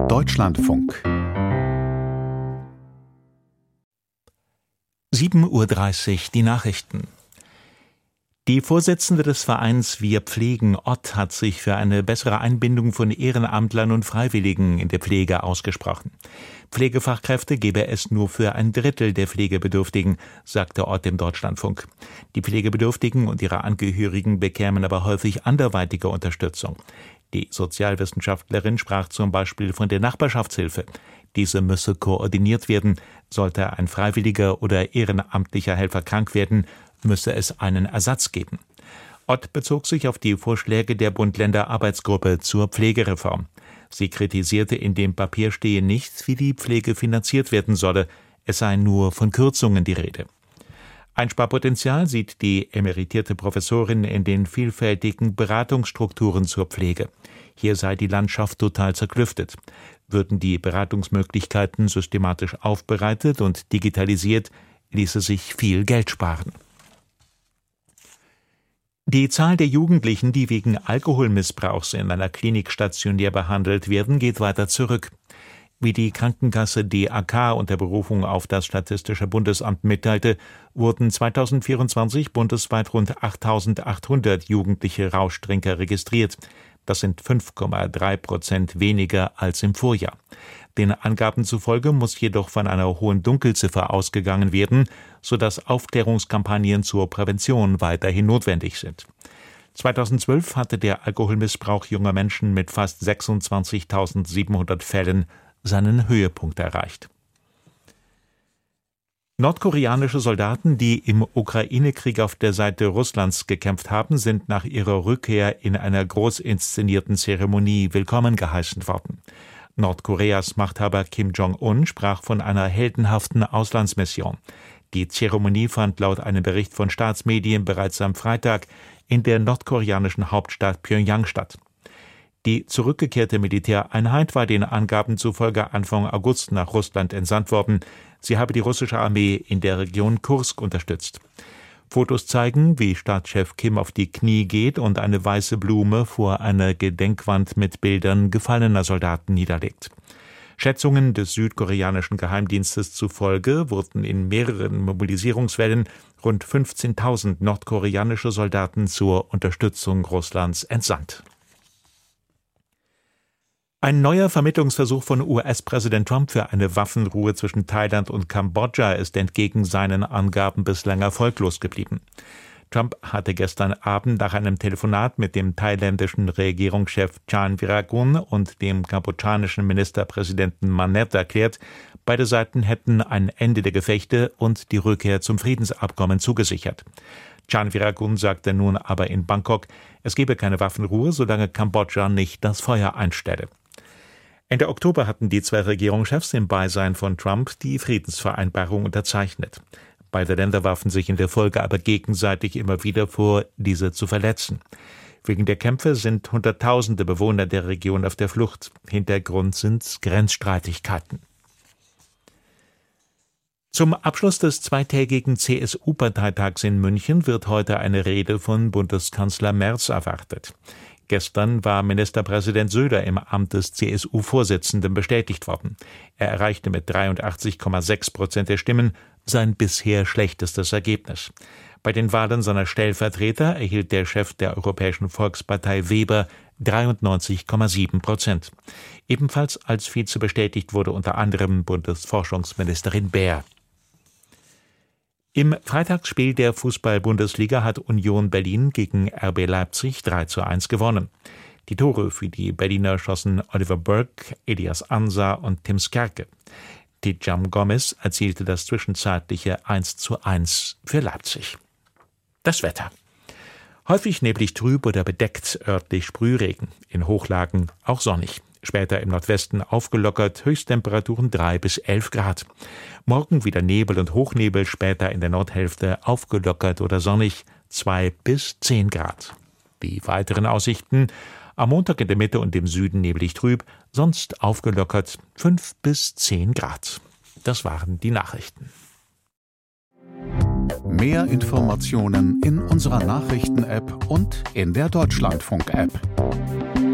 Deutschlandfunk 7:30 Uhr die Nachrichten. Die Vorsitzende des Vereins Wir Pflegen Ott hat sich für eine bessere Einbindung von Ehrenamtlern und Freiwilligen in der Pflege ausgesprochen. Pflegefachkräfte gebe es nur für ein Drittel der Pflegebedürftigen, sagte Ott im Deutschlandfunk. Die Pflegebedürftigen und ihre Angehörigen bekämen aber häufig anderweitige Unterstützung. Die Sozialwissenschaftlerin sprach zum Beispiel von der Nachbarschaftshilfe. Diese müsse koordiniert werden. Sollte ein freiwilliger oder ehrenamtlicher Helfer krank werden, müsse es einen Ersatz geben. Ott bezog sich auf die Vorschläge der Bund-Länder-Arbeitsgruppe zur Pflegereform. Sie kritisierte, in dem Papier stehe nicht, wie die Pflege finanziert werden solle. Es sei nur von Kürzungen die Rede. Einsparpotenzial sieht die emeritierte Professorin in den vielfältigen Beratungsstrukturen zur Pflege. Hier sei die Landschaft total zerklüftet. Würden die Beratungsmöglichkeiten systematisch aufbereitet und digitalisiert, ließe sich viel Geld sparen. Die Zahl der Jugendlichen, die wegen Alkoholmissbrauchs in einer Klinik stationär behandelt werden, geht weiter zurück. Wie die Krankenkasse DAK unter Berufung auf das Statistische Bundesamt mitteilte, wurden 2024 bundesweit rund 8.800 jugendliche Rauschtrinker registriert. Das sind 5,3% weniger als im Vorjahr. Den Angaben zufolge muss jedoch von einer hohen Dunkelziffer ausgegangen werden, sodass Aufklärungskampagnen zur Prävention weiterhin notwendig sind. 2012 hatte der Alkoholmissbrauch junger Menschen mit fast 26.700 Fällen seinen Höhepunkt erreicht. Nordkoreanische Soldaten, die im Ukraine-Krieg auf der Seite Russlands gekämpft haben, sind nach ihrer Rückkehr in einer groß inszenierten Zeremonie willkommen geheißen worden. Nordkoreas Machthaber Kim Jong-un sprach von einer heldenhaften Auslandsmission. Die Zeremonie fand laut einem Bericht von Staatsmedien bereits am Freitag in der nordkoreanischen Hauptstadt Pjöngjang statt. Die zurückgekehrte Militäreinheit war den Angaben zufolge Anfang August nach Russland entsandt worden. Sie habe die russische Armee in der Region Kursk unterstützt. Fotos zeigen, wie Staatschef Kim auf die Knie geht und eine weiße Blume vor einer Gedenkwand mit Bildern gefallener Soldaten niederlegt. Schätzungen des südkoreanischen Geheimdienstes zufolge wurden in mehreren Mobilisierungswellen rund 15.000 nordkoreanische Soldaten zur Unterstützung Russlands entsandt. Ein neuer Vermittlungsversuch von US-Präsident Trump für eine Waffenruhe zwischen Thailand und Kambodscha ist entgegen seinen Angaben bislang erfolglos geblieben. Trump hatte gestern Abend nach einem Telefonat mit dem thailändischen Regierungschef Chan Viragun und dem kambodschanischen Ministerpräsidenten Manet erklärt, beide Seiten hätten ein Ende der Gefechte und die Rückkehr zum Friedensabkommen zugesichert. Chan Viragun sagte nun aber in Bangkok, es gebe keine Waffenruhe, solange Kambodscha nicht das Feuer einstelle. Ende Oktober hatten die zwei Regierungschefs im Beisein von Trump die Friedensvereinbarung unterzeichnet. Beide Länder warfen sich in der Folge aber gegenseitig immer wieder vor, diese zu verletzen. Wegen der Kämpfe sind Hunderttausende Bewohner der Region auf der Flucht. Hintergrund sind Grenzstreitigkeiten. Zum Abschluss des zweitägigen CSU-Parteitags in München wird heute eine Rede von Bundeskanzler Merz erwartet. Gestern war Ministerpräsident Söder im Amt des CSU-Vorsitzenden bestätigt worden. Er erreichte mit 83,6% der Stimmen sein bisher schlechtestes Ergebnis. Bei den Wahlen seiner Stellvertreter erhielt der Chef der Europäischen Volkspartei Weber 93,7%. Ebenfalls als Vize bestätigt wurde unter anderem Bundesforschungsministerin Baer. Im Freitagsspiel der Fußball-Bundesliga hat Union Berlin gegen RB Leipzig 3:1 gewonnen. Die Tore für die Berliner schossen Oliver Burke, Elias Ansa und Tim Skerke. Tijam Gomez erzielte das zwischenzeitliche 1:1 für Leipzig. Das Wetter. Häufig neblig trüb oder bedeckt, örtlich Sprühregen, in Hochlagen auch sonnig. Später im Nordwesten aufgelockert, Höchsttemperaturen 3 bis 11 Grad. Morgen wieder Nebel und Hochnebel, später in der Nordhälfte aufgelockert oder sonnig, 2 bis 10 Grad. Die weiteren Aussichten: am Montag in der Mitte und im Süden neblig trüb, sonst aufgelockert 5 bis 10 Grad. Das waren die Nachrichten. Mehr Informationen in unserer Nachrichten-App und in der Deutschlandfunk-App.